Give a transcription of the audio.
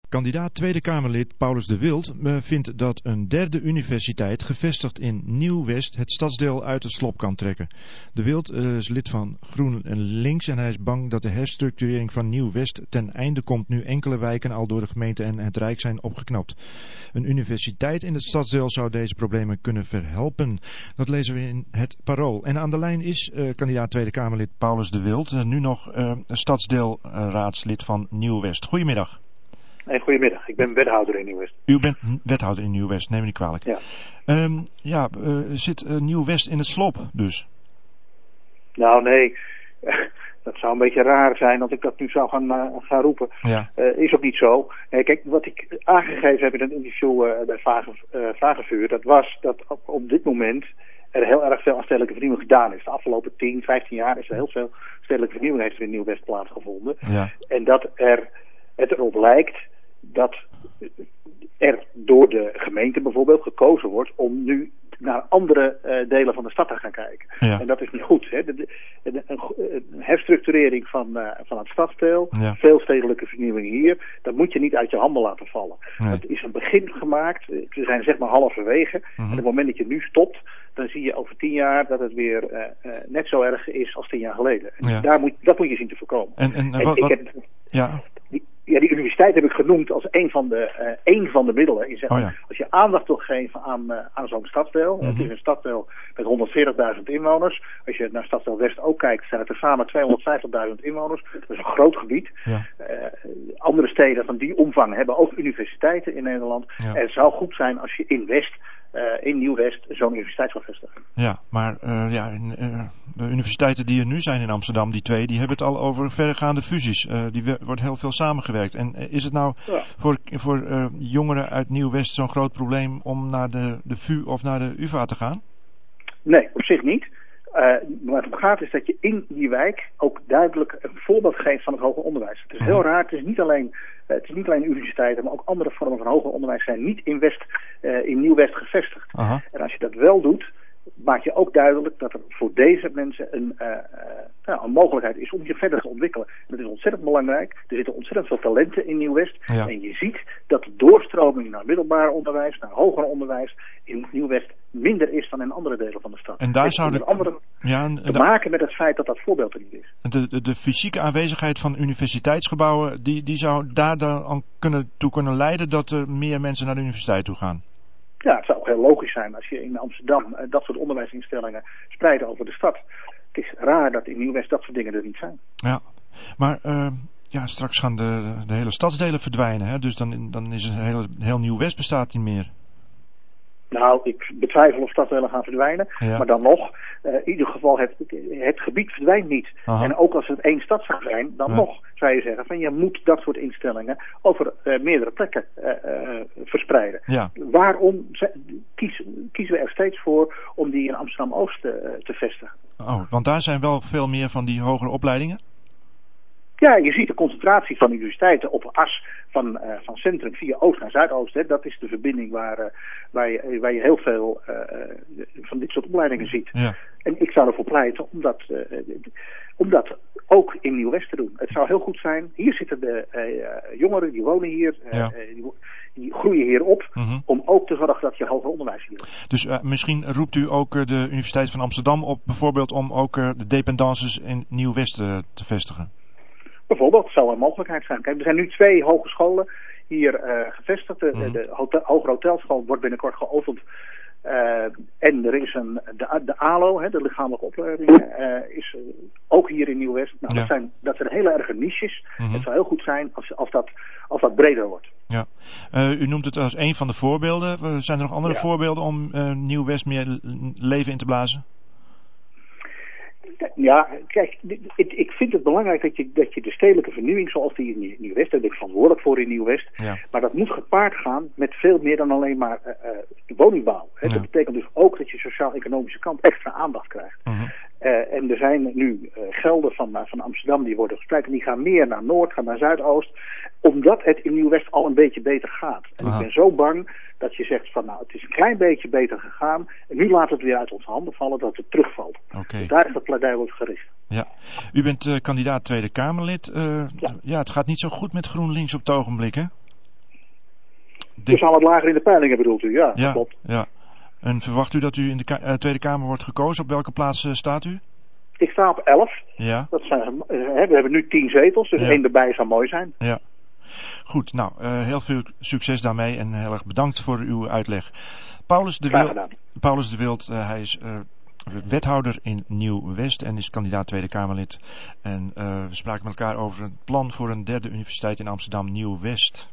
Kandidaat Tweede Kamerlid Paulus de Wild vindt dat een derde universiteit gevestigd in Nieuw-West het stadsdeel uit het slop kan trekken. De Wild is lid van GroenLinks en hij is bang dat de herstructurering van Nieuw-West ten einde komt nu enkele wijken al door de gemeente en het Rijk zijn opgeknapt. Een universiteit in het stadsdeel zou deze problemen kunnen verhelpen. Dat lezen we in het Parool. En aan de lijn is kandidaat Tweede Kamerlid Paulus de Wild, nu nog stadsdeelraadslid van Nieuw-West. Goedemiddag. Nee, goedemiddag. Ik ben wethouder in Nieuw-West. U bent wethouder in Nieuw-West, neem me niet kwalijk. Ja. Zit Nieuw-West in het slop dus? Nou, nee. Dat zou een beetje raar zijn als ik dat nu zou gaan roepen. Ja. Is ook niet zo. Kijk, wat ik aangegeven heb in een interview bij Vagevuur, dat was dat op dit moment er heel erg veel aan stedelijke vernieuwing gedaan is. De afgelopen 10, 15 jaar is er heel veel stedelijke vernieuwing heeft er in Nieuw-West plaatsgevonden. Ja. En dat het erop lijkt dat er door de gemeente bijvoorbeeld gekozen wordt om nu naar andere delen van de stad te gaan kijken. Ja. En dat is niet goed. Hè? Een herstructurering van het stadsdeel, ja. Veel stedelijke vernieuwing hier, dat moet je niet uit je handen laten vallen. Nee. Het is een begin gemaakt, we zijn zeg maar halverwege. En op het moment dat je nu stopt, dan zie je over 10 jaar dat het weer net zo erg is als 10 jaar geleden. En ja. Dat moet je zien te voorkomen. Die universiteit heb ik genoemd als een van de middelen. Als je aandacht wil geven aan zo'n stadsdeel. Mm-hmm. Het is een stadsdeel met 140.000 inwoners. Als je naar stadsdeel West ook kijkt, zijn het er samen 250.000 inwoners. Dat is een groot gebied. Ja. Andere steden van die omvang hebben ook universiteiten in Nederland. Ja. En het zou goed zijn als je in Nieuw-West zo'n universiteit zou vestigen. Ja, maar de universiteiten die er nu zijn in Amsterdam, die twee, die hebben het al over verregaande fusies. Wordt heel veel samengewerkt. En is het nou voor jongeren uit Nieuw-West zo'n groot probleem om naar de VU of naar de UvA te gaan? Nee, op zich niet. Waar het om gaat is dat je in die wijk ook duidelijk een voorbeeld geeft van het hoger onderwijs. Het is heel raar, het is niet alleen universiteiten, maar ook andere vormen van hoger onderwijs zijn niet in Nieuw-West gevestigd. Aha. En als je dat wel doet, maak je ook duidelijk dat er voor deze mensen een mogelijkheid is om je verder te ontwikkelen. En dat is ontzettend belangrijk. Er zitten ontzettend veel talenten in Nieuw-West. Ja. En je ziet dat de doorstroming naar middelbaar onderwijs, naar hoger onderwijs in Nieuw-West minder is dan in andere delen van de stad. En daar zou te maken met het feit dat dat voorbeeld er niet is. De fysieke aanwezigheid van universiteitsgebouwen, die zou daar dan toe kunnen leiden dat er meer mensen naar de universiteit toe gaan. Ja, het zou ook heel logisch zijn als je in Amsterdam dat soort onderwijsinstellingen spreidt over de stad. Het is raar dat in Nieuw-West dat soort dingen er niet zijn. Ja, maar straks gaan de hele stadsdelen verdwijnen. Hè? Dus dan is een heel Nieuw-West bestaat niet meer. Nou, ik betwijfel of stadsdelen gaan verdwijnen. Ja. Maar dan nog, in ieder geval het gebied verdwijnt niet. Aha. En ook als het één stad zou zijn, dan nog zou je zeggen van je moet dat soort instellingen over meerdere plekken verspreiden. Ja. Waarom kiezen we er steeds voor om die in Amsterdam-Oost te vestigen? Oh, want daar zijn wel veel meer van die hogere opleidingen? Ja, je ziet de concentratie van universiteiten op een as van centrum via oost naar zuidoost. Hè. Dat is de verbinding waar je heel veel van dit soort opleidingen ziet. Ja. En ik zou ervoor pleiten om dat ook in Nieuw-West te doen. Het zou heel goed zijn. Hier zitten de jongeren, die wonen hier, die groeien hier op, om ook te zorgen dat je hoger onderwijs hier hebt. Dus misschien roept u ook de Universiteit van Amsterdam op, bijvoorbeeld om ook de dependances in Nieuw-West te vestigen. Bijvoorbeeld, zou een mogelijkheid zijn. Kijk, er zijn nu 2 hogescholen hier gevestigd. De Hogere Hotelschool wordt binnenkort geopend. En er is de ALO, de lichamelijke opleiding, is ook hier in Nieuw-West. Nou, dat zijn hele erge niches. Het zou heel goed zijn als dat breder wordt. Ja. U noemt het als een van de voorbeelden. Zijn er nog andere voorbeelden om Nieuw-West meer leven in te blazen? Ja, kijk, ik vind het belangrijk dat je de stedelijke vernieuwing zoals die in Nieuw-West, daar ben ik verantwoordelijk voor in Nieuw-West, maar dat moet gepaard gaan met veel meer dan alleen maar de woningbouw. Hè. Dat betekent dus ook dat je sociaal-economische kant extra aandacht krijgt. En er zijn nu gelden van Amsterdam die worden gespreid en die gaan meer naar Noord, gaan naar Zuidoost, omdat het in Nieuw-West al een beetje beter gaat. En ik ben zo bang dat je zegt van het is een klein beetje beter gegaan en nu laat het weer uit onze handen vallen dat het terugvalt. Okay. Dus daar is dat pleidooi op gericht. Ja. U bent kandidaat Tweede Kamerlid. Het gaat niet zo goed met GroenLinks op het ogenblik, hè? Dus al wat lager in de peilingen bedoelt u? Ja, ja, klopt. Ja. En verwacht u dat u in de Tweede Kamer wordt gekozen? Op welke plaats staat u? Ik sta op 11. Ja. Dat zijn, we hebben nu 10 zetels, dus 1 erbij zou mooi zijn. Ja. Goed, nou, heel veel succes daarmee en heel erg bedankt voor uw uitleg. Paulus de Wild, hij is wethouder in Nieuw-West en is kandidaat Tweede Kamerlid. En we spraken met elkaar over een plan voor een derde universiteit in Amsterdam, Nieuw-West.